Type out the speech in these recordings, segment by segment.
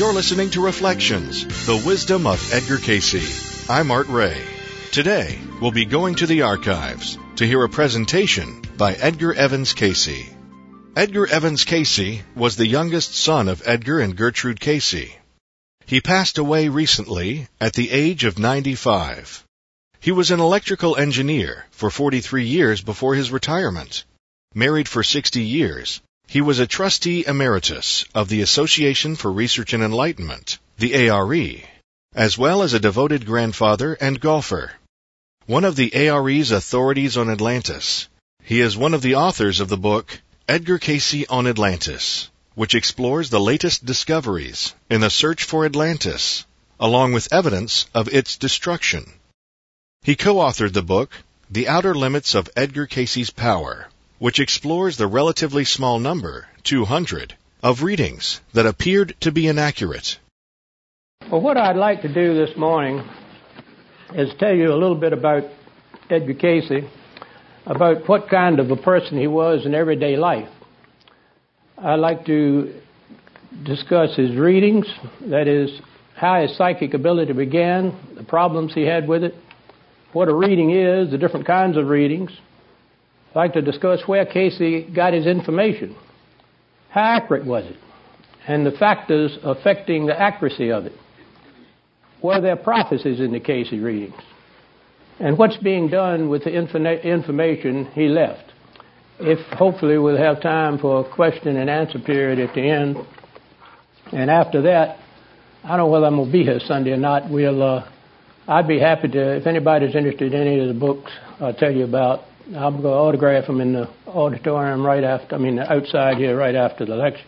You're listening to Reflections, the Wisdom of Edgar Cayce. I'm Art Ray. Today, we'll be going to the archives to hear a presentation by Edgar Evans Cayce. Edgar Evans Cayce was the youngest son of Edgar and Gertrude Cayce. He passed away recently at the age of 95. He was an electrical engineer for 43 years before his retirement. Married for 60 years, he was a trustee emeritus of the Association for Research and Enlightenment, the ARE, as well as a devoted grandfather and golfer. One of the ARE's authorities on Atlantis, he is one of the authors of the book Edgar Cayce on Atlantis, which explores the latest discoveries in the search for Atlantis, along with evidence of its destruction. He co-authored the book The Outer Limits of Edgar Cayce's Power, which explores the relatively small number, 200, of readings that appeared to be inaccurate. Well, what I'd like to do this morning is tell you a little bit about Edgar Cayce, about what kind of a person he was in everyday life. I'd like to discuss his readings, that is, how his psychic ability began, the problems he had with it, what a reading is, the different kinds of readings. I'd like to discuss where Cayce got his information. How accurate was it? And the factors affecting the accuracy of it. Were there prophecies in the Cayce readings? And what's being done with the information he left? If hopefully we'll have time for a question and answer period at the end. And after that, I don't know whether I'm going to be here Sunday or not. I'd be happy to, if anybody's interested in any of the books I'll tell you about, I'm going to autograph them in the auditorium outside here right after the lecture.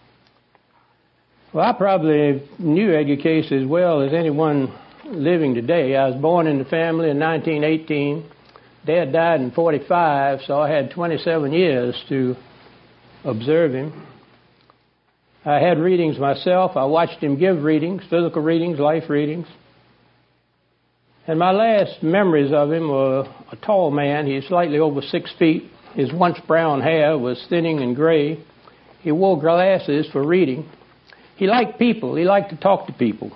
Well, I probably knew Edgar Cayce as well as anyone living today. I was born in the family in 1918. Dad died in 45, so I had 27 years to observe him. I had readings myself. I watched him give readings, physical readings, life readings. And my last memories of him were a tall man. He's slightly over 6 feet. His once brown hair was thinning and gray. He wore glasses for reading. He liked people. He liked to talk to people.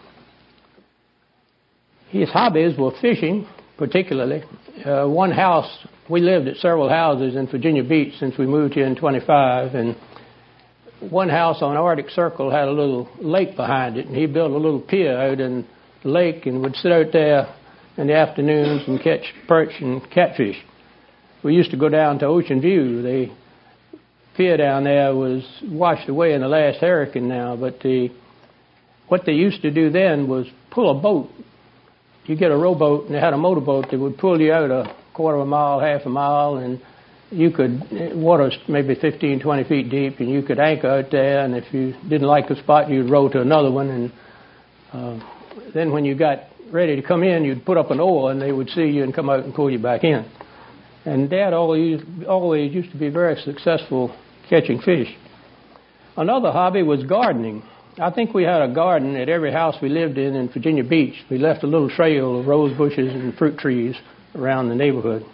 His hobbies were fishing, particularly. One house, we lived at several houses in Virginia Beach since we moved here in 25, and one house on Arctic Circle had a little lake behind it, and he built a little pier out in the lake and would sit out there in the afternoons and catch perch and catfish. We used to go down to Ocean View. The pier down there was washed away in the last hurricane now, but what they used to do then was pull a boat. You get a rowboat, and they had a motorboat that would pull you out a quarter of a mile, half a mile, and you could, water's maybe 15, 20 feet deep, and you could anchor out there, and if you didn't like the spot, you'd row to another one, and then when you got ready to come in, you'd put up an oar, and they would see you and come out and pull you back in. And Dad always used to be very successful catching fish. Another hobby was gardening. I think we had a garden at every house we lived in Virginia Beach. We left a little trail of rose bushes and fruit trees around the neighborhood.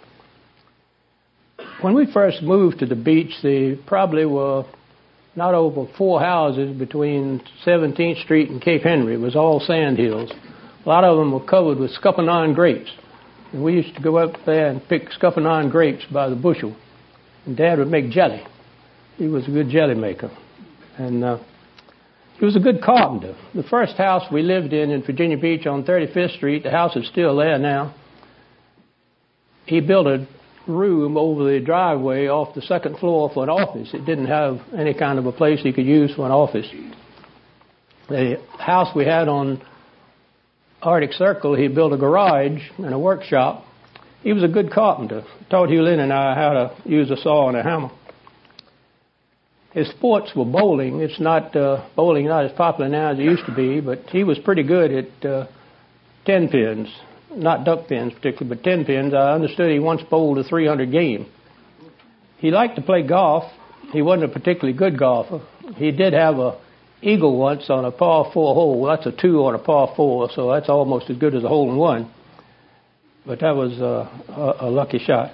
When we first moved to the beach, there probably were not over 4 houses between 17th Street and Cape Henry. It was all sand hills. A lot of them were covered with scuppernong grapes. And we used to go up there and pick scuppernong grapes by the bushel. And Dad would make jelly. He was a good jelly maker. And he was a good carpenter. The first house we lived in Virginia Beach on 35th Street, the house is still there now. He built a room over the driveway off the second floor for an office. It didn't have any kind of a place he could use for an office. The house we had on Arctic Circle, he built a garage and a workshop. He was a good carpenter. Taught Hugh Lynn and I how to use a saw and a hammer. His sports were bowling. It's not bowling not as popular now as it used to be, but he was pretty good at 10 pins, not duck pins particularly, but 10 pins. I understood he once bowled a 300 game. He liked to play golf. He wasn't a particularly good golfer. He did have a eagle once on a par 4 hole. Well, that's a 2 on a par 4, so that's almost as good as a hole in one. But that was a lucky shot.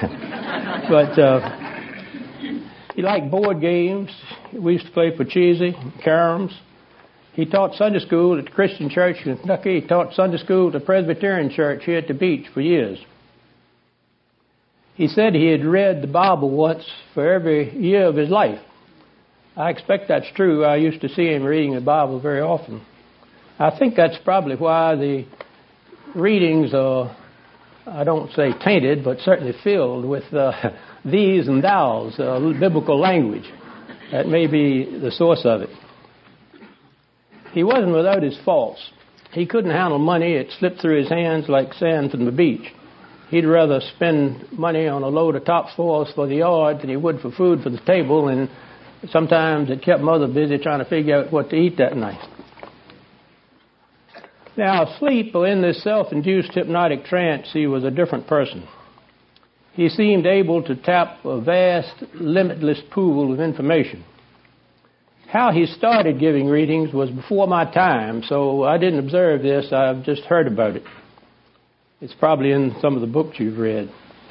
But he liked board games. We used to play Pachisi, caroms. He taught Sunday school at the Christian Church in Kentucky. He taught Sunday school at the Presbyterian Church here at the beach for years. He said he had read the Bible once for every year of his life. I expect that's true. I used to see him reading the Bible very often. I think that's probably why the readings are, I don't say tainted, but certainly filled with these and thous, biblical language. That may be the source of it. He wasn't without his faults. He couldn't handle money. It slipped through his hands like sand from the beach. He'd rather spend money on a load of topsoil for the yard than he would for food for the table, and sometimes it kept Mother busy trying to figure out what to eat that night. Now, asleep or in this self-induced hypnotic trance, he was a different person. He seemed able to tap a vast, limitless pool of information. How he started giving readings was before my time, so I didn't observe this. I've just heard about it. It's probably in some of the books you've read.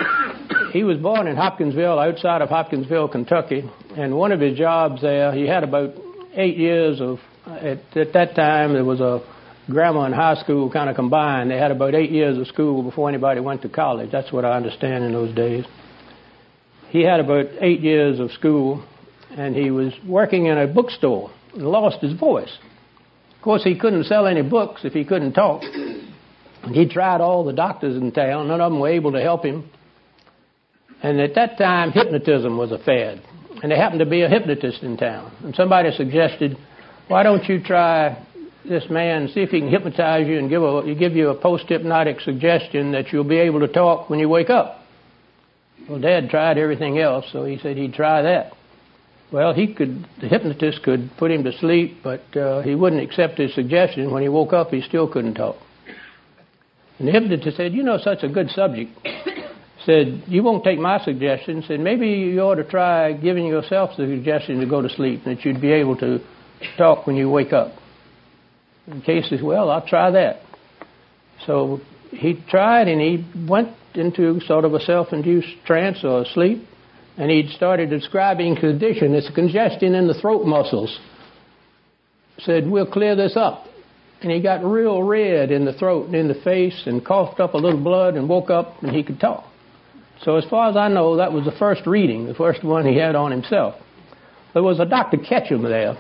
He was born in Hopkinsville, outside of Hopkinsville, Kentucky, and one of his jobs there, he had about 8 years of, at that time, there was a grammar and high school kind of combined. They had about 8 years of school before anybody went to college. That's what I understand in those days. He had about 8 years of school, and he was working in a bookstore and lost his voice. Of course, he couldn't sell any books if he couldn't talk. He tried all the doctors in town. None of them were able to help him. And at that time, hypnotism was a fad. And there happened to be a hypnotist in town. And somebody suggested, why don't you try this man, see if he can hypnotize you and give you a post-hypnotic suggestion that you'll be able to talk when you wake up. Well, Dad tried everything else, so he said he'd try that. Well, the hypnotist could put him to sleep, but he wouldn't accept his suggestion. When he woke up, he still couldn't talk. And the hypnotist said, you know, such a good subject. Said, you won't take my suggestion. Said, maybe you ought to try giving yourself the suggestion to go to sleep, and that you'd be able to talk when you wake up. And Case says, well, I'll try that. So he tried, and he went into sort of a self-induced trance or sleep, and he'd started describing condition. It's a congestion in the throat muscles. Said, we'll clear this up. And he got real red in the throat and in the face and coughed up a little blood and woke up and he could talk. So as far as I know, that was the first reading, the first one he had on himself. There was a Dr. Ketchum there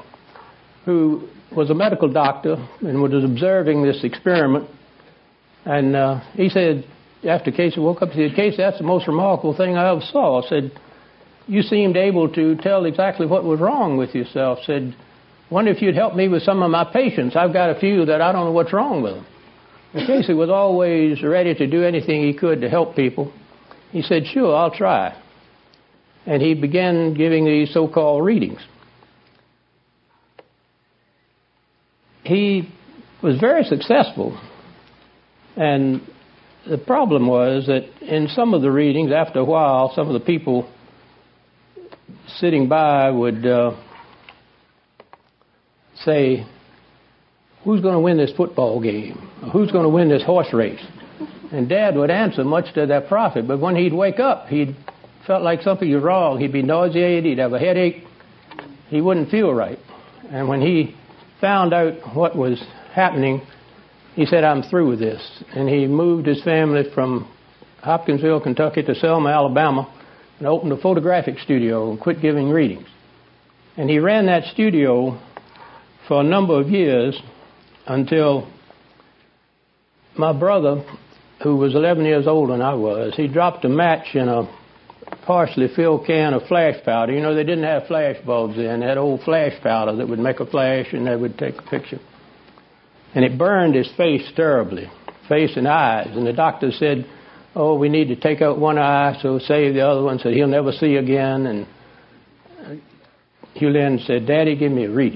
who was a medical doctor and was observing this experiment. And he said, after Casey woke up, he said, Casey, that's the most remarkable thing I ever saw. I said, you seemed able to tell exactly what was wrong with yourself. Said, wonder if you'd help me with some of my patients. I've got a few that I don't know what's wrong with them. And Casey was always ready to do anything he could to help people. He said, sure, I'll try. And he began giving these so-called readings. He was very successful. And the problem was that in some of the readings, after a while, some of the people sitting by would say, who's going to win this football game? Who's going to win this horse race? And Dad would answer much to their profit, but when he'd wake up, he'd felt like something was wrong. He'd be nauseated, he'd have a headache, he wouldn't feel right. And when he found out what was happening, he said, I'm through with this. And he moved his family from Hopkinsville, Kentucky to Selma, Alabama, and opened a photographic studio and quit giving readings. And he ran that studio for a number of years until my brother, who was 11 years older than I was, he dropped a match in a partially filled can of flash powder. You know, they didn't have flash bulbs then. They had old flash powder that would make a flash and they would take a picture. And it burned his face terribly, face and eyes. And the doctor said, oh, we need to take out one eye, so save the other one, so he'll never see again. And Hugh Lynn said, Daddy, give me a reading.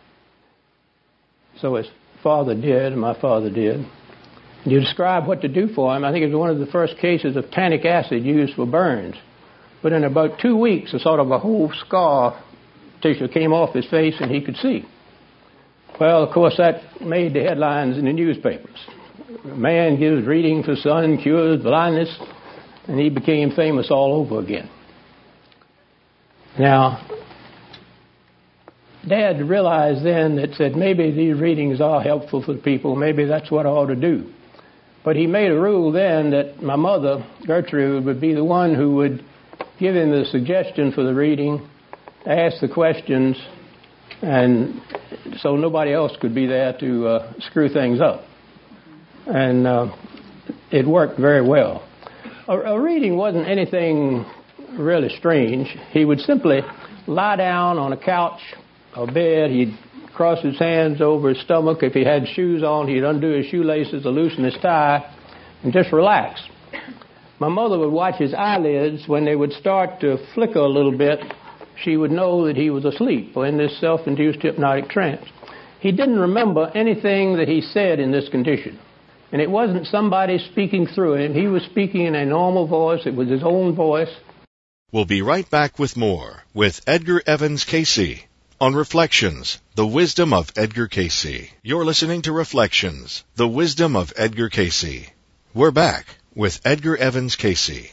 So his father did, and my father did. And you describe what to do for him. I think it was one of the first cases of tannic acid used for burns. But in about 2 weeks, a sort of a whole scar tissue came off his face and he could see. Well, of course, that made the headlines in the newspapers. A man gives reading for son, cures blindness, and he became famous all over again. Now, Dad realized then that said maybe these readings are helpful for the people. Maybe that's what I ought to do. But he made a rule then that my mother, Gertrude, would be the one who would give him the suggestion for the reading, ask the questions, and so nobody else could be there to screw things up. And it worked very well. A reading wasn't anything really strange. He would simply lie down on a couch or bed. He'd cross his hands over his stomach. If he had shoes on, he'd undo his shoelaces or loosen his tie and just relax. My mother would watch his eyelids. When they would start to flicker a little bit, she would know that he was asleep or in this self-induced hypnotic trance. He didn't remember anything that he said in this condition. And it wasn't somebody speaking through him. He was speaking in a normal voice. It was his own voice. We'll be right back with more with Edgar Evans Casey on Reflections, the Wisdom of Edgar Casey. You're listening to Reflections, the Wisdom of Edgar Casey. We're back with Edgar Evans Casey.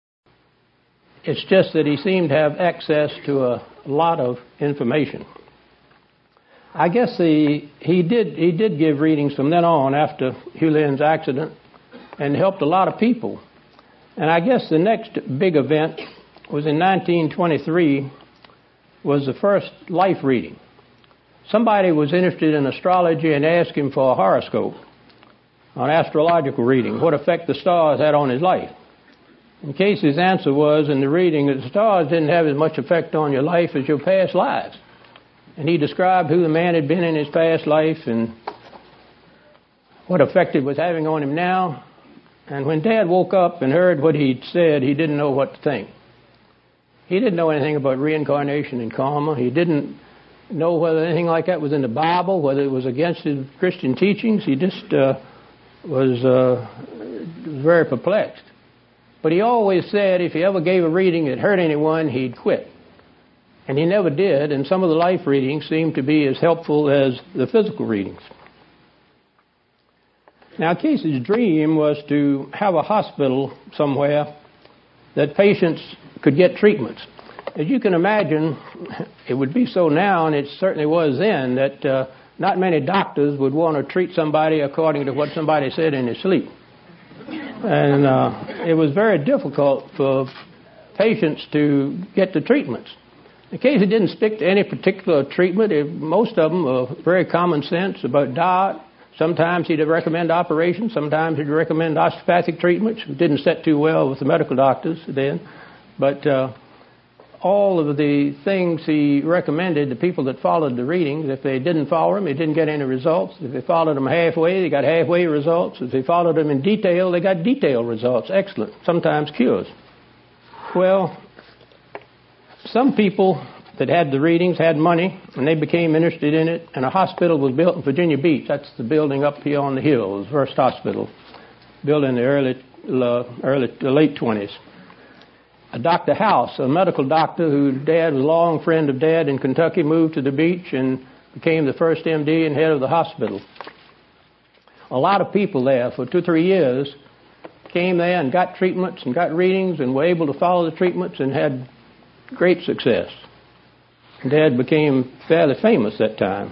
It's just that he seemed to have access to a lot of information. I guess he did give readings from then on after Hugh Lynn's accident and helped a lot of people. And I guess the next big event was in 1923 was the first life reading. Somebody was interested in astrology and asked him for a horoscope, an astrological reading, what effect the stars had on his life. And Casey's answer was in the reading that the stars didn't have as much effect on your life as your past lives. And he described who the man had been in his past life and what effect it was having on him now. And when Dad woke up and heard what he'd said, he didn't know what to think. He didn't know anything about reincarnation and karma. He didn't know whether anything like that was in the Bible, whether it was against his Christian teachings. He just was very perplexed. But he always said if he ever gave a reading that hurt anyone, he'd quit. And he never did, and some of the life readings seemed to be as helpful as the physical readings. Now, Casey's dream was to have a hospital somewhere that patients could get treatments. As you can imagine, it would be so now, and it certainly was then, that not many doctors would want to treat somebody according to what somebody said in his sleep. And it was very difficult for patients to get the treatments. Casey didn't stick to any particular treatment. Most of them were very common sense about diet. Sometimes he'd recommend operations. Sometimes he'd recommend osteopathic treatments. It didn't set too well with the medical doctors then. But all of the things he recommended, the people that followed the readings, if they didn't follow them, they didn't get any results. If they followed them halfway, they got halfway results. If they followed them in detail, they got detailed results. Excellent. Sometimes cures. Well, some people that had the readings had money, and they became interested in it, and a hospital was built in Virginia Beach. That's the building up here on the hill, the first hospital, built in the late 20s. Dr. House, a medical doctor whose dad was a long friend of Dad in Kentucky, moved to the beach and became the first MD and head of the hospital. A lot of people there for 2-3 years came there and got treatments and got readings and were able to follow the treatments and had great success. Dad became fairly famous that time.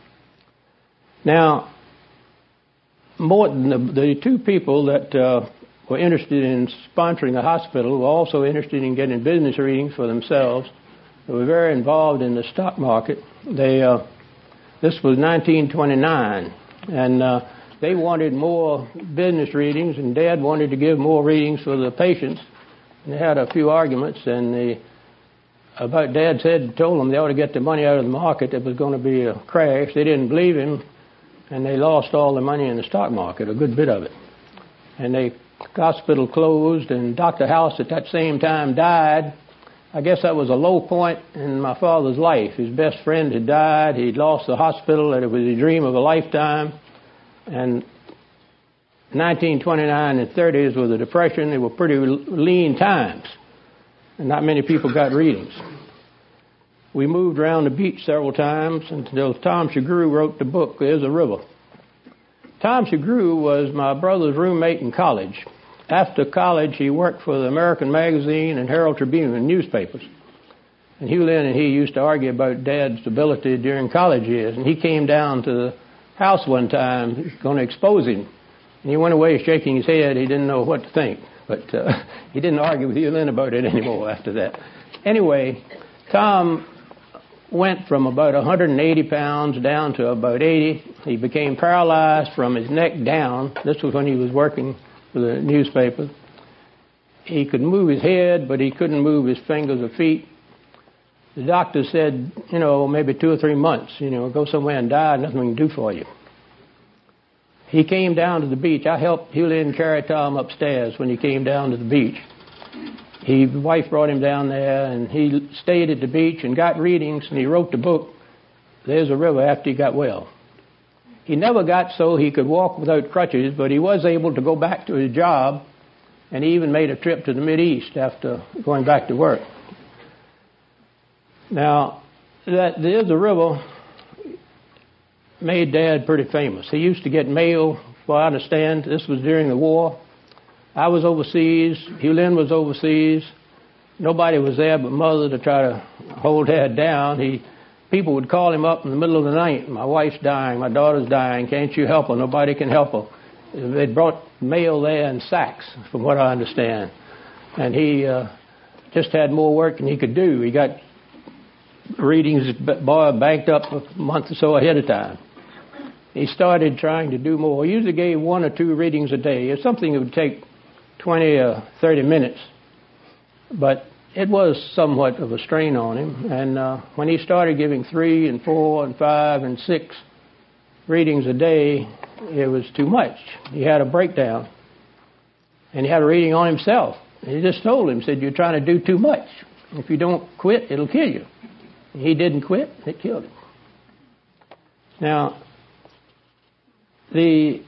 Now, more than the two people that were interested in sponsoring a hospital were also interested in getting business readings for themselves. They were very involved in the stock market. This was 1929, and they wanted more business readings, and Dad wanted to give more readings for the patients. And they had a few arguments, and about Dad told them they ought to get the money out of the market. There was going to be a crash. They didn't believe him, and they lost all the money in the stock market, a good bit of it. And the hospital closed, and Dr. House at that same time died. I guess that was a low point in my father's life. His best friend had died. He'd lost the hospital, and it was a dream of a lifetime. And 1929 and 30s with the Depression, they were pretty lean times. And not many people got readings. We moved around the beach several times until Tom Shagru wrote the book, There's a River. Tom Shagru was my brother's roommate in college. After college, he worked for the American Magazine and Herald Tribune newspapers. And Hugh Lynn and he used to argue about Dad's ability during college years. And he came down to the house one time, going to expose him. And he went away shaking his head. He didn't know what to think. But he didn't argue with Hugh Lynn about it anymore after that. Anyway, Tom went from about 180 pounds down to about 80. He became paralyzed from his neck down. This was when he was working for the newspaper. He could move his head, but he couldn't move his fingers or feet. The doctor said, maybe 2 or 3 months, go somewhere and die, nothing we can do for you. He came down to the beach. I helped Hugh Lynn carry Tom upstairs when he came down to the beach. His wife brought him down there, and he stayed at the beach and got readings, and he wrote the book, There's a River, after he got well. He never got so he could walk without crutches, but he was able to go back to his job, and he even made a trip to the Mideast after going back to work. Now, There's a River made Dad pretty famous. He used to get mail, well, I understand, this was during the war. I was overseas, Hugh Lynn was overseas. Nobody was there but Mother to try to hold Dad down. People would call him up in the middle of the night, my wife's dying, my daughter's dying, can't you help her? Nobody can help her. They brought mail there in sacks, from what I understand. And he just had more work than he could do. He got readings banked up a month or so ahead of time. He started trying to do more. He usually gave 1 or 2 readings a day. It's something that would take 20 or 30 minutes. But it was somewhat of a strain on him. And when he started giving 3 and 4 and 5 and 6 readings a day, it was too much. He had a breakdown. And he had a reading on himself. And he just told him, said, you're trying to do too much. If you don't quit, it'll kill you. He didn't quit. It killed him. Now, the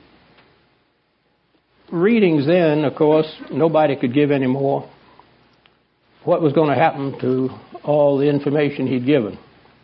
readings then, of course, nobody could give any more. What was going to happen to all the information he'd given?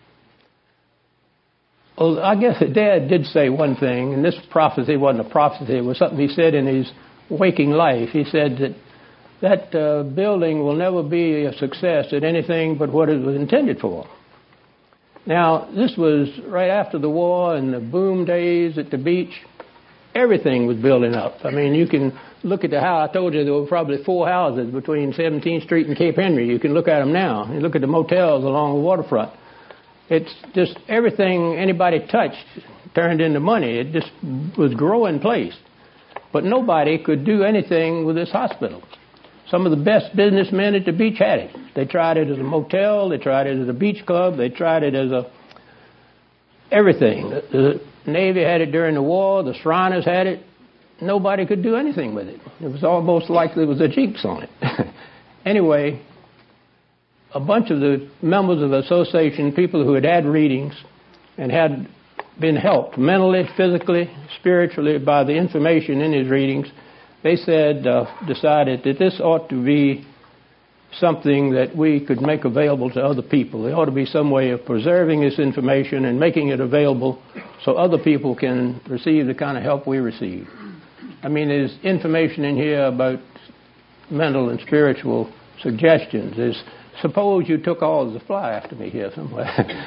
Well, I guess that Dad did say one thing, and this prophecy wasn't a prophecy. It was something he said in his waking life. He said that building will never be a success at anything but what it was intended for. Now, this was right after the war and the boom days at the beach. Everything was building up. I mean, you can look at the house. I told you there were probably 4 houses between 17th Street and Cape Henry. You can look at them now. You look at the motels along the waterfront. It's just everything anybody touched turned into money. It just was growing place. But nobody could do anything with this hospital. Some of the best businessmen at the beach had it. They tried it as a motel. They tried it as a beach club. They tried it as everything. The Navy had it during the war. The Shriners had it. Nobody could do anything with it. It was almost like there was a jinx on it. Anyway, a bunch of the members of the association, people who had had readings and had been helped mentally, physically, spiritually by the information in his readings, they decided that this ought to be something that we could make available to other people. There ought to be some way of preserving this information and making it available so other people can receive the kind of help we receive. I mean, there's information in here about mental and spiritual suggestions. Suppose you took all the fly after me here somewhere.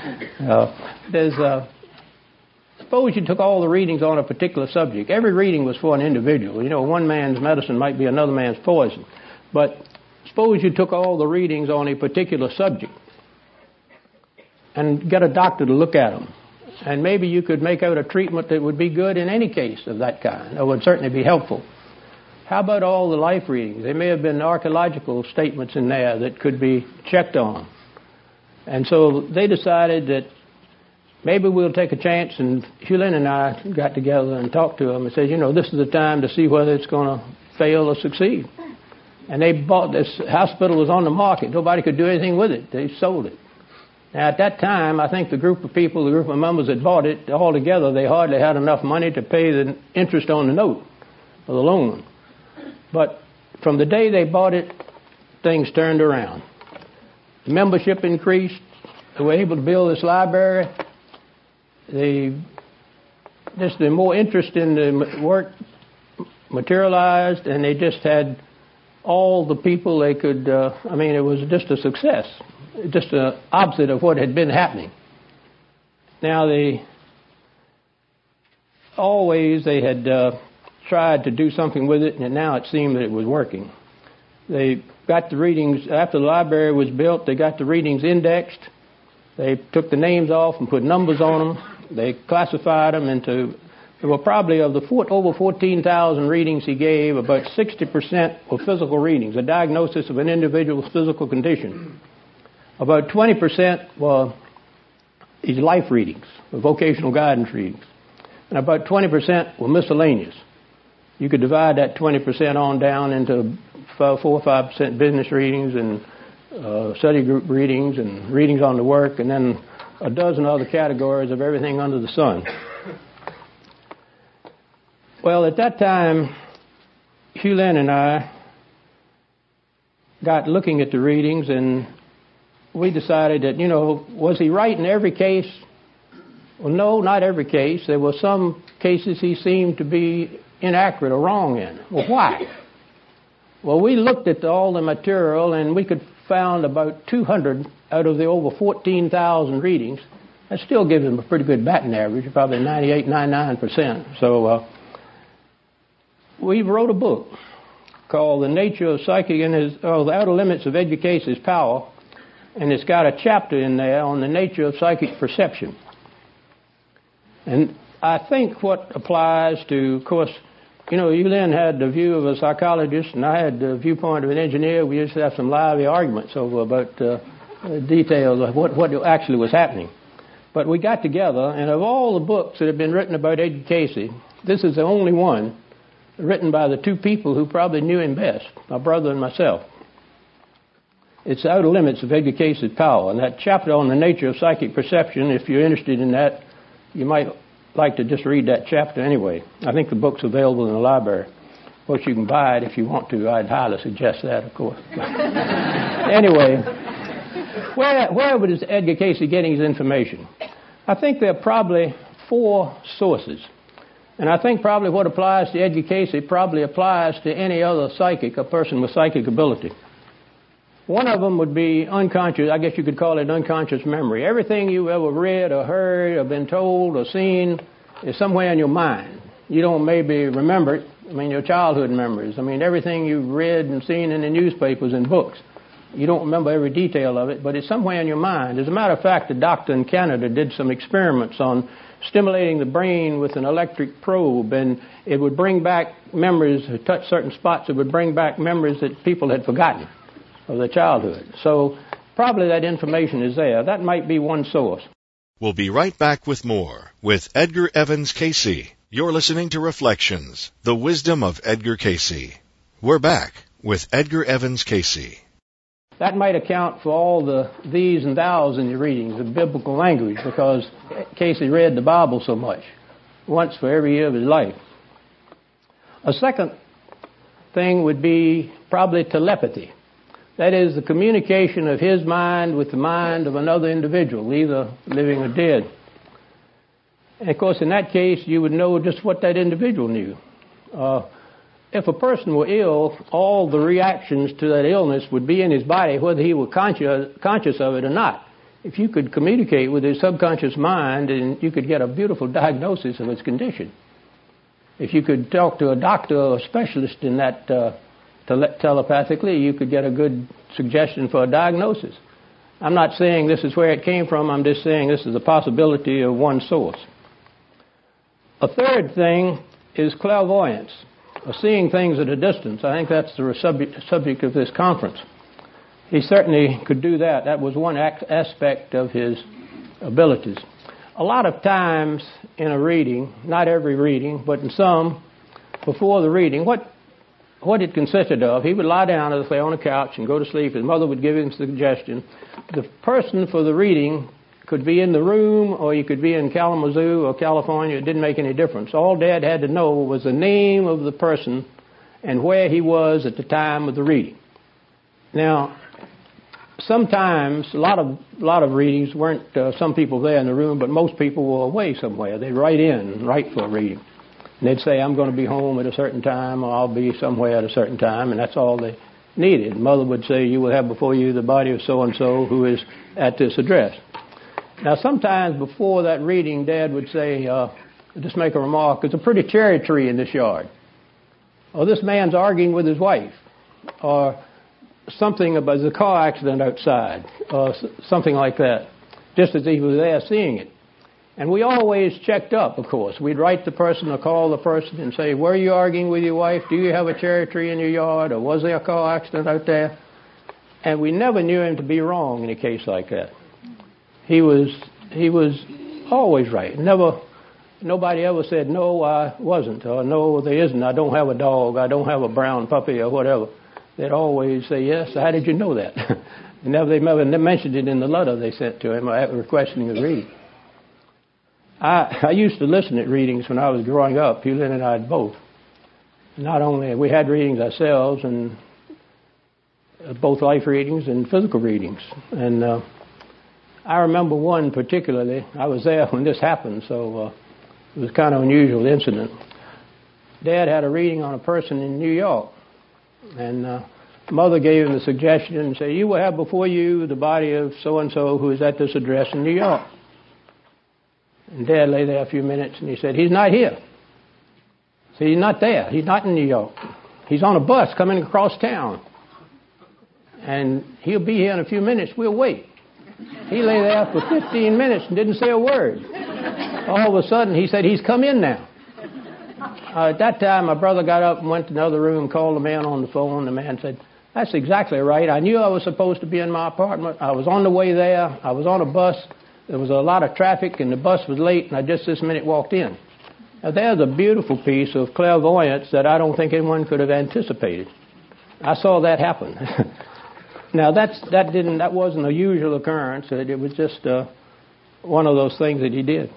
Suppose you took all the readings on a particular subject. Every reading was for an individual. One man's medicine might be another man's poison. But suppose you took all the readings on a particular subject and get a doctor to look at them. And maybe you could make out a treatment that would be good in any case of that kind. That would certainly be helpful. How about all the life readings? There may have been archaeological statements in there that could be checked on. And so they decided that maybe we'll take a chance, and Hugh Lynn and I got together and talked to them and said, this is the time to see whether it's going to fail or succeed. And they bought this hospital was on the market. Nobody could do anything with it. They sold it. Now, at that time, I think the group of members that bought it, all together, they hardly had enough money to pay the interest on the note or the loan. But from the day they bought it, things turned around. The membership increased. They were able to build this library. The more interest in the work materialized, and they just had all the people they could, it was just a success. just the opposite of what had been happening. Now, they had tried to do something with it, and now it seemed that it was working. They got the readings, after the library was built, they got the readings indexed. They took the names off and put numbers on them. They classified them into, there were probably of the over 14,000 readings he gave, about 60% were physical readings, a diagnosis of an individual's physical condition. About 20% were his life readings, the vocational guidance readings. And about 20% were miscellaneous. You could divide that 20% on down into 4 or 5% business readings and study group readings and readings on the work, and then a dozen other categories of everything under the sun. Well, at that time, Hugh Lynn and I got looking at the readings, and we decided that, was he right in every case? Well, no, not every case. There were some cases he seemed to be inaccurate or wrong in. Well, why? Well, we looked at all the material, and we could found about 200 out of the over 14,000 readings. That still gives him a pretty good batting average, probably 98, 99%. So we wrote a book called The Nature of Psychic and The Outer Limits of Edgar Cayce's Power, and it's got a chapter in there on the nature of psychic perception. And I think what applies to, of course, you then had the view of a psychologist, and I had the viewpoint of an engineer. We used to have some lively arguments over about details of what actually was happening. But we got together, and of all the books that have been written about Edgar Cayce, this is the only one written by the two people who probably knew him best, my brother and myself. It's The Outer Limits of Edgar Cayce's Power, and that chapter on the nature of psychic perception, if you're interested in that, you might like to just read that chapter anyway. I think the book's available in the library. Of course, you can buy it if you want to. I'd highly suggest that, of course. Anyway, where was Edgar Cayce getting his information? I think there are probably 4 sources. And I think probably what applies to Edgar Cayce probably applies to any other psychic, a person with psychic ability. One of them would be unconscious, I guess you could call it unconscious memory. Everything you ever read or heard or been told or seen is somewhere in your mind. You don't maybe remember it. Your childhood memories. Everything you've read and seen in the newspapers and books. You don't remember every detail of it, but it's somewhere in your mind. As a matter of fact, a doctor in Canada did some experiments on stimulating the brain with an electric probe, and it would bring back memories, touch certain spots, it would bring back memories that people had forgotten of their childhood. So probably that information is there. That might be one source. We'll be right back with more with Edgar Evans Cayce. You're listening to Reflections, The Wisdom of Edgar Cayce. We're back with Edgar Evans Cayce. That might account for all the these and thous in your readings, the biblical language, because Cayce read the Bible so much, once for every year of his life. A second thing would be probably telepathy. That is the communication of his mind with the mind of another individual, either living or dead. And of course, in that case, you would know just what that individual knew. If a person were ill, all the reactions to that illness would be in his body, whether he were conscious of it or not. If you could communicate with his subconscious mind, and you could get a beautiful diagnosis of his condition. If you could talk to a doctor or a specialist in that telepathically, you could get a good suggestion for a diagnosis. I'm not saying this is where it came from. I'm just saying this is a possibility of one source. A third thing is clairvoyance, or seeing things at a distance. I think that's the subject of this conference. He certainly could do that. That was one aspect of his abilities. A lot of times in a reading, not every reading, but in some, before the reading, what it consisted of, he would lie down, as I say, on a couch and go to sleep. His mother would give him suggestion. The person for the reading could be in the room, or you could be in Kalamazoo or California. It didn't make any difference. All Dad had to know was the name of the person and where he was at the time of the reading. Now, sometimes a lot of readings weren't some people there in the room, but most people were away somewhere. They'd write for a reading. And they'd say, I'm going to be home at a certain time, or I'll be somewhere at a certain time, and that's all they needed. Mother would say, you will have before you the body of so-and-so who is at this address. Now, sometimes before that reading, Dad would say, just make a remark, there's a pretty cherry tree in this yard. Or this man's arguing with his wife. Or something about the car accident outside. Or something like that. Just as he was there seeing it. And we always checked up, of course. We'd write the person or call the person and say, were you arguing with your wife? Do you have a cherry tree in your yard? Or was there a car accident out there? And we never knew him to be wrong in a case like that. He was always right. Nobody ever said, no, I wasn't. Or no, there isn't. I don't have a dog. I don't have a brown puppy or whatever. They'd always say, yes, how did you know that? They never mentioned it in the letter they sent to him requesting the reading. I used to listen at readings when I was growing up. Hughlin and I both. Not only, we had readings ourselves, and both life readings and physical readings. And I remember one particularly. I was there when this happened, so it was kind of an unusual incident. Dad had a reading on a person in New York. And Mother gave him the suggestion and said, you will have before you the body of so-and-so who is at this address in New York. And Dad lay there a few minutes and he said, he's not here. So he's not there. He's not in New York. He's on a bus coming across town. And he'll be here in a few minutes. We'll wait. He lay there for 15 minutes and didn't say a word. All of a sudden, he said, he's come in now. At that time, my brother got up and went to another room, called the man on the phone. The man said, that's exactly right. I knew I was supposed to be in my apartment. I was on the way there. I was on a bus. There was a lot of traffic, and the bus was late, and I just this minute walked in. Now, there's a beautiful piece of clairvoyance that I don't think anyone could have anticipated. I saw that happen. Now, that wasn't a usual occurrence. It was just one of those things that he did.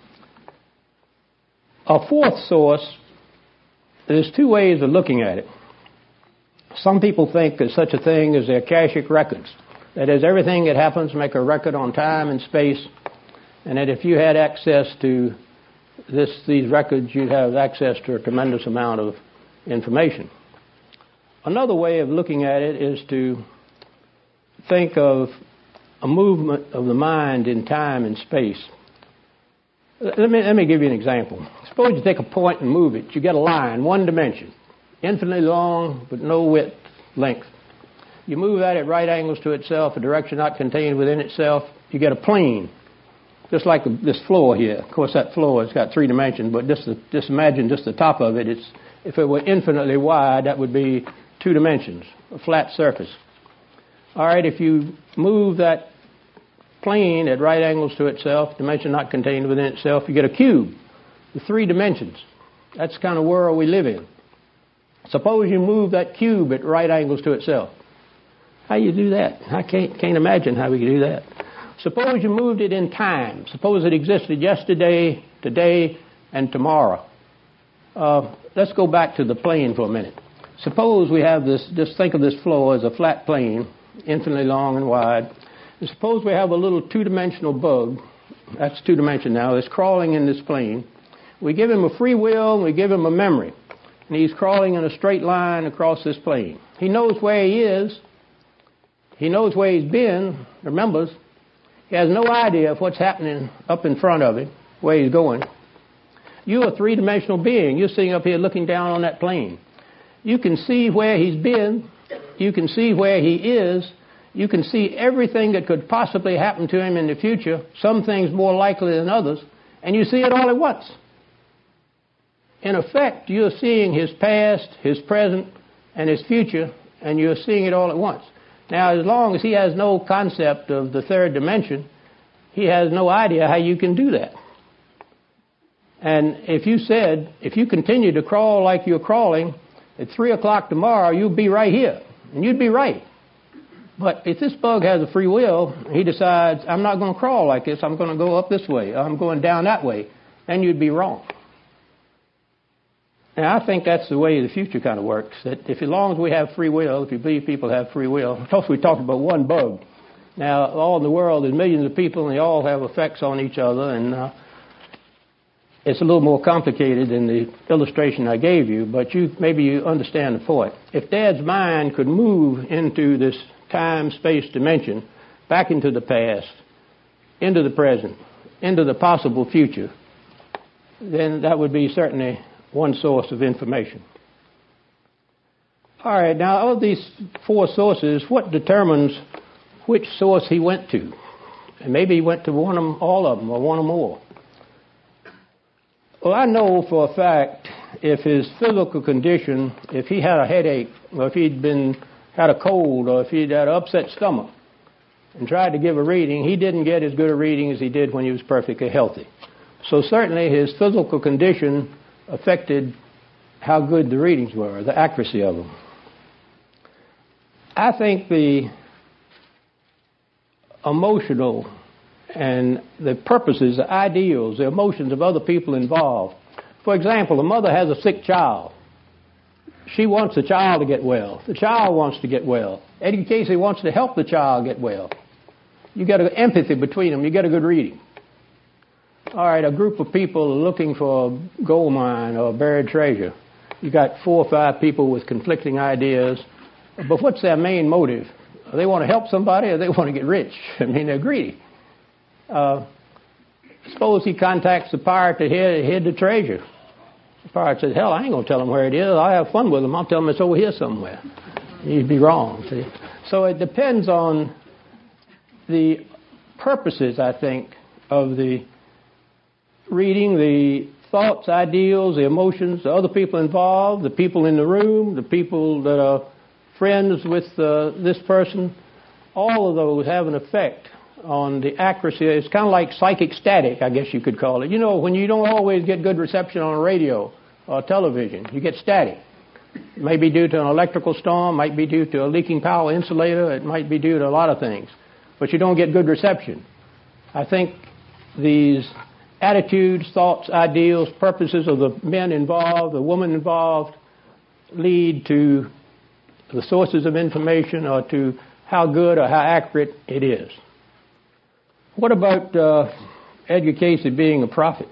A fourth source, there's two ways of looking at it. Some people think there's such a thing as the Akashic records. That is, everything that happens, make a record on time and space, and that if you had access to these records, you'd have access to a tremendous amount of information. Another way of looking at it is to think of a movement of the mind in time and space. Let me give you an example. Suppose you take a point and move it. You get a line, one dimension, infinitely long, but no width, length. You move that at right angles to itself, a direction not contained within itself, you get a plane. Just like this floor here. Of course, that floor has got three dimensions, but just imagine just the top of it. If it were infinitely wide, that would be two dimensions, a flat surface. All right, if you move that plane at right angles to itself, dimension not contained within itself, you get a cube with three dimensions. That's the kind of world we live in. Suppose you move that cube at right angles to itself. How you do that? I can't imagine how we could do that. Suppose you moved it in time. Suppose it existed yesterday, today, and tomorrow. Let's go back to the plane for a minute. Suppose we have this, just think of this floor as a flat plane, infinitely long and wide. And suppose we have a little two-dimensional bug, that's two-dimension now, that's crawling in this plane. We give him a free will, and we give him a memory. And he's crawling in a straight line across this plane. He knows where he is. He knows where he's been, remembers. He has no idea of what's happening up in front of him, where he's going. You're a three-dimensional being. You're sitting up here looking down on that plane. You can see where he's been. You can see where he is. You can see everything that could possibly happen to him in the future, some things more likely than others, and you see it all at once. In effect, you're seeing his past, his present, and his future, and you're seeing it all at once. Now, as long as he has no concept of the third dimension, he has no idea how you can do that. And if you continue to crawl like you're crawling, at 3 o'clock tomorrow, you'll be right here. And you'd be right. But if this bug has a free will, he decides, I'm not going to crawl like this, I'm going to go up this way, I'm going down that way, then you'd be wrong. Now, I think that's the way the future kind of works, that as long as we have free will, if you believe people have free will, of course we talked about one bug. Now, all in the world, there's millions of people, and they all have effects on each other, and It's a little more complicated than the illustration I gave you, but maybe you understand the point. If Dad's mind could move into this time-space dimension, back into the past, into the present, into the possible future, then that would be certainly one source of information. All right, now of these four sources, what determines which source he went to? And maybe he went to one of them, all of them, or one or more. Well, I know for a fact if his physical condition, if he had a headache, or if he'd had a cold, or if he'd had an upset stomach, and tried to give a reading, he didn't get as good a reading as he did when he was perfectly healthy. So certainly his physical condition affected how good the readings were, the accuracy of them. I think the emotional and the purposes, the ideals, the emotions of other people involved. For example, a mother has a sick child. She wants the child to get well. The child wants to get well. Edgar Cayce wants to help the child get well. You get an empathy between them. You get a good reading. All right, a group of people looking for a gold mine or a buried treasure. You got 4 or 5 people with conflicting ideas. But what's their main motive? They want to help somebody or they want to get rich. I mean, they're greedy. Suppose he contacts the pirate that hid the treasure. The pirate says, hell, I ain't going to tell him where it is. I'll have fun with him. I'll tell him it's over here somewhere. He'd be wrong, see. So it depends on the purposes, I think, of the reading, the thoughts, ideals, the emotions, the other people involved, the people in the room, the people that are friends with this person. All of those have an effect on the accuracy. It's kind of like psychic static, I guess you could call it. You know, when you don't always get good reception on a radio or television, you get static. It may be due to an electrical storm, might be due to a leaking power insulator, it might be due to a lot of things. But you don't get good reception. I think these attitudes, thoughts, ideals, purposes of the men involved, the woman involved, lead to the sources of information or to how good or how accurate it is. What about Edgar Cayce being a prophet?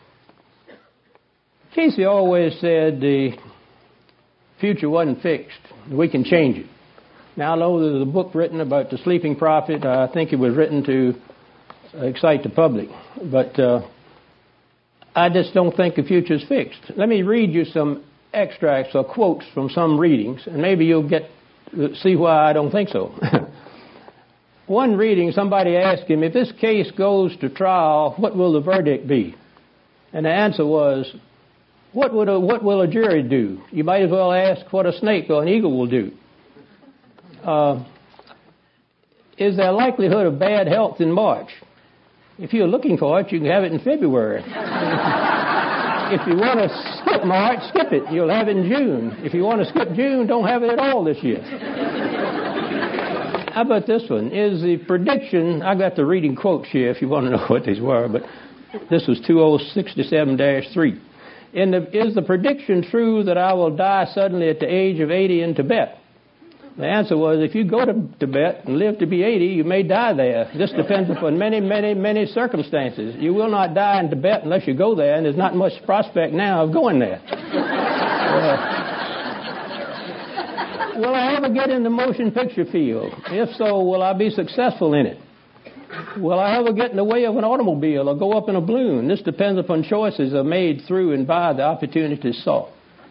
Cayce always said the future wasn't fixed. We can change it. Now, I know there's a book written about the sleeping prophet. I think it was written to excite the public. But I just don't think the future is fixed. Let me read you some extracts or quotes from some readings, and maybe you'll see why I don't think so. One reading, somebody asked him, if this case goes to trial, what will the verdict be? And the answer was, what will a jury do? You might as well ask what a snake or an eagle will do. Is there likelihood of bad health in March? If you're looking for it, you can have it in February. If you want to skip March, skip it. You'll have it in June. If you want to skip June, don't have it at all this year. How about this one? Is the prediction, I got the reading quotes here if you want to know what these were, but this was 2067-3. Is the prediction true that I will die suddenly at the age of 80 in Tibet? The answer was, if you go to Tibet and live to be 80, you may die there. This depends upon many, many, many circumstances. You will not die in Tibet unless you go there, and there's not much prospect now of going there. Will I ever get in the motion picture field? If so, will I be successful in it? Will I ever get in the way of an automobile or go up in a balloon? This depends upon choices are made through and by the opportunities sought.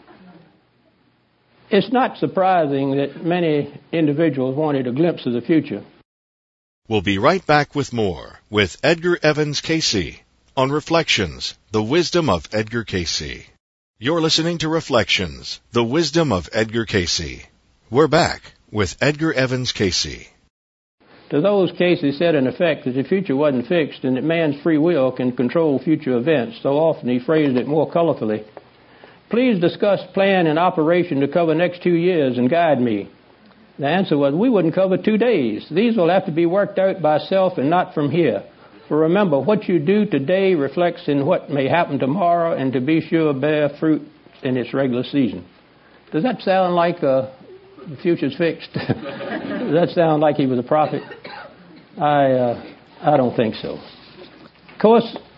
It's not surprising that many individuals wanted a glimpse of the future. We'll be right back with more with Edgar Evans Cayce on Reflections, the Wisdom of Edgar Cayce. You're listening to Reflections, the Wisdom of Edgar Cayce. We're back with Edgar Evans Cayce. To those Cayce said in effect that the future wasn't fixed and that man's free will can control future events. So often he phrased it more colorfully. Please discuss plan and operation to cover next 2 years and guide me. The answer was, we wouldn't cover 2 days. These will have to be worked out by self and not from here. For remember, what you do today reflects in what may happen tomorrow, and to be sure bear fruit in its regular season. Does that sound like the future's fixed? Does that sound like he was a prophet? I don't think so. Of course,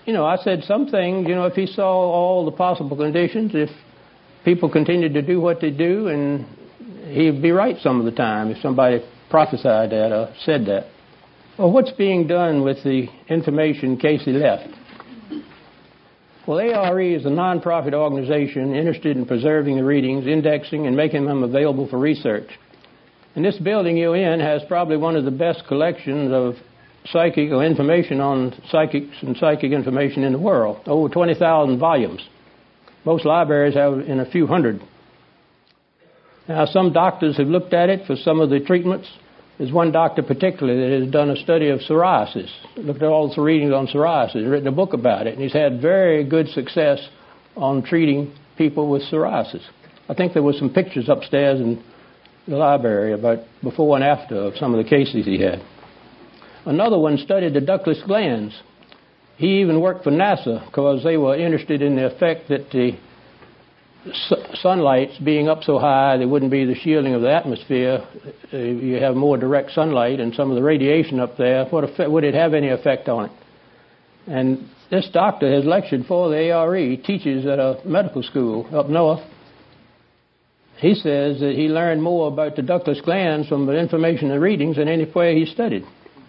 I said some things, if he saw all the possible conditions, if people continued to do what they do, and he'd be right some of the time if somebody prophesied that or said that. Well, what's being done with the information Casey left? Well, ARE is a non-profit organization interested in preserving the readings, indexing, and making them available for research. And this building you're in has probably one of the best collections of psychic or information on psychics and psychic information in the world, over 20,000 volumes. Most libraries have in a few hundred. Now, some doctors have looked at it for some of the treatments. There's one doctor particularly that has done a study of psoriasis, looked at all the readings on psoriasis, written a book about it, and he's had very good success on treating people with psoriasis. I think there were some pictures upstairs in the library about before and after of some of the cases he had. Another one studied the ductless glands. He even worked for NASA because they were interested in the effect that the sunlight being up so high, there wouldn't be the shielding of the atmosphere. You have more direct sunlight and some of the radiation up there. Would it have any effect on it? And this doctor has lectured for the ARE. He teaches at a medical school up north. He says that he learned more about the ductless glands from the information and readings than anywhere he studied.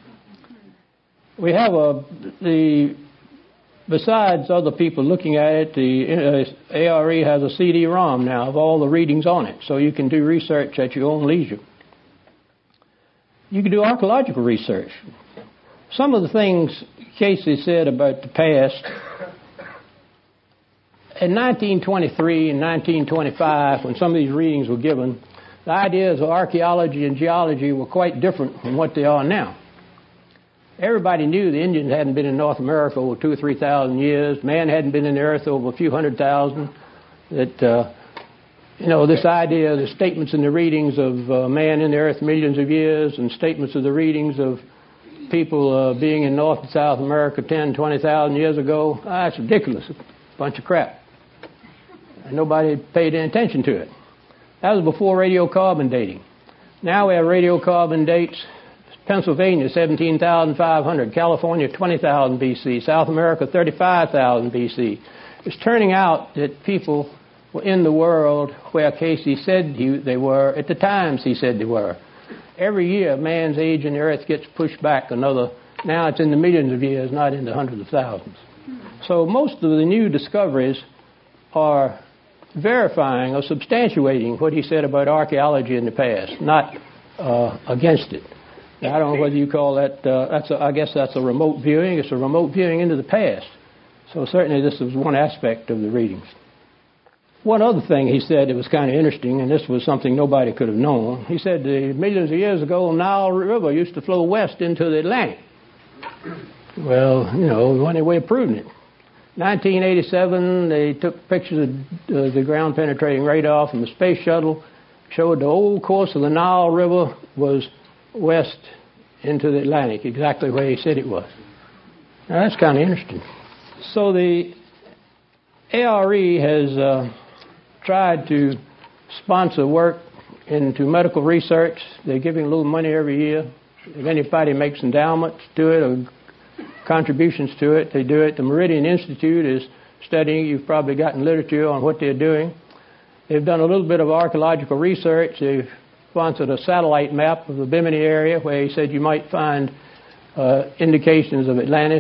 We have besides other people looking at it, the ARE has a CD-ROM now of all the readings on it, so you can do research at your own leisure. You can do archaeological research. Some of the things Casey said about the past, in 1923 and 1925, when some of these readings were given, the ideas of archaeology and geology were quite different from what they are now. Everybody knew the Indians hadn't been in North America over 2,000 or 3,000 years. Man hadn't been in the earth over a few 100,000. That, this idea, the statements in the readings of man in the earth millions of years and statements of the readings of people being in North and South America 10,000, 20,000 years ago, that's ridiculous. A bunch of crap. And nobody paid any attention to it. That was before radiocarbon dating. Now we have radiocarbon dates. Pennsylvania, 17,500. California, 20,000 BC. South America, 35,000 BC. It's turning out that people were in the world where Casey said they were at the times he said they were. Every year, man's age in the earth gets pushed back another. Now it's in the millions of years, not in the hundreds of thousands. So most of the new discoveries are verifying or substantiating what he said about archaeology in the past, not against it. Now, I don't know whether you call that, I guess that's a remote viewing. It's a remote viewing into the past. So certainly this is one aspect of the readings. One other thing he said that was kind of interesting, and this was something nobody could have known. He said millions of years ago, the Nile River used to flow west into the Atlantic. Well, one way of proving it. 1987, they took pictures of the ground-penetrating radar from the space shuttle, showed the old course of the Nile River was west into the Atlantic, exactly where he said it was. Now, that's kind of interesting. So the ARE has tried to sponsor work into medical research. They're giving a little money every year. If anybody makes endowments to it or contributions to it, they do it. The Meridian Institute is studying. You've probably gotten literature on what they're doing. They've done a little bit of archaeological research. They've sponsored a satellite map of the Bimini area where he said you might find indications of Atlantis.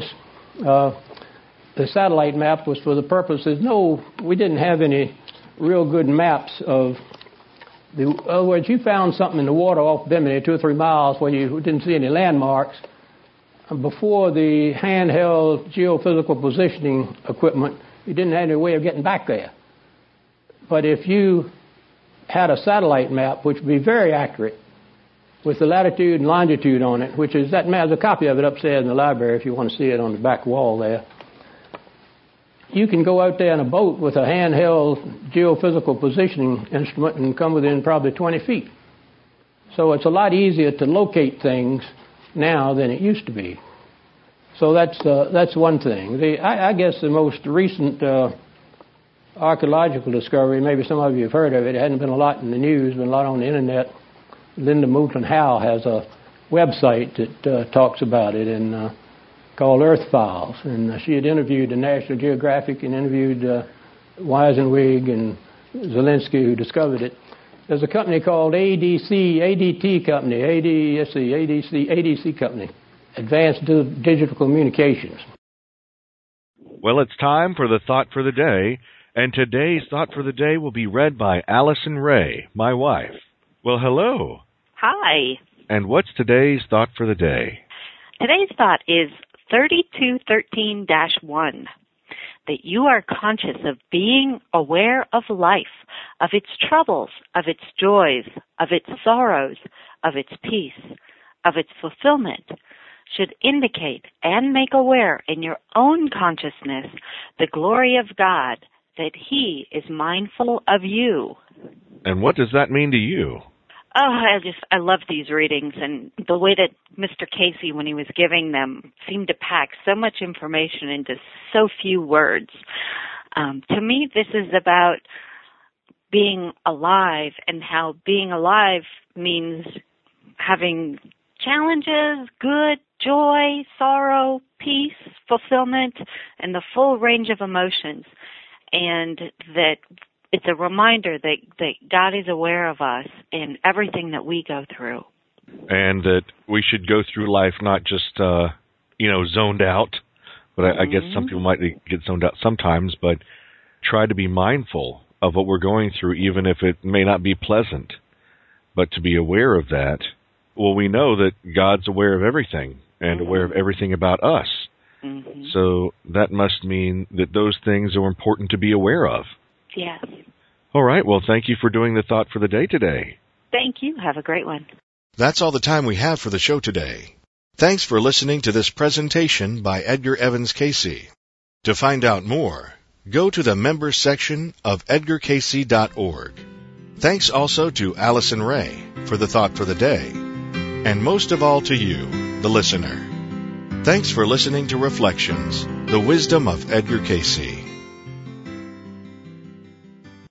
The satellite map was for the purposes, we didn't have any real good maps of in other words, you found something in the water off Bimini 2 or 3 miles where you didn't see any landmarks. Before the handheld geophysical positioning equipment, you didn't have any way of getting back there. But if you had a satellite map, which would be very accurate, with the latitude and longitude on it, which is that map, there's a copy of it upstairs in the library if you want to see it on the back wall there. You can go out there in a boat with a handheld geophysical positioning instrument and come within probably 20 feet. So it's a lot easier to locate things now than it used to be. So that's one thing. I guess the most recent archaeological discovery, maybe some of you have heard of it, it hadn't been a lot in the news, been a lot on the internet. Linda Moulton Howe has a website that talks about it, and called Earth Files, and she had interviewed the National Geographic and interviewed Weisenwig and Zelensky, who discovered it. There's a company called ADC Company, ADC Company, Advanced Digital Communications. Well, it's time for the Thought for the Day, and today's Thought for the Day will be read by Allison Ray, my wife. Well, hello. Hi. And what's today's Thought for the Day? Today's thought is 3213-1, that you are conscious of being aware of life, of its troubles, of its joys, of its sorrows, of its peace, of its fulfillment, should indicate and make aware in your own consciousness the glory of God, that He is mindful of you. And what does that mean to you? Oh, I love these readings, and the way that Mr. Casey, when he was giving them, seemed to pack so much information into so few words. To me, this is about being alive, and how being alive means having challenges, good, joy, sorrow, peace, fulfillment, and the full range of emotions. And that it's a reminder that God is aware of us in everything that we go through. And that we should go through life not just, zoned out, but I guess some people might get zoned out sometimes, but try to be mindful of what we're going through, even if it may not be pleasant, but to be aware of that. Well, we know that God's aware of everything and aware of everything about us. So that must mean that those things are important to be aware of. Yes. All right. Well, thank you for doing the Thought for the Day today. Thank you. Have a great one. That's all the time we have for the show today. Thanks for listening to this presentation by Edgar Evans Casey. To find out more, go to the members section of edgarcasey.org. Thanks also to Allison Ray for the Thought for the Day. And most of all to you, the listener. Thanks for listening to Reflections, the Wisdom of Edgar Casey.